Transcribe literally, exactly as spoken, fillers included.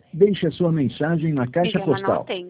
Deixe a sua mensagem na caixa Miriam, postal. anota aí.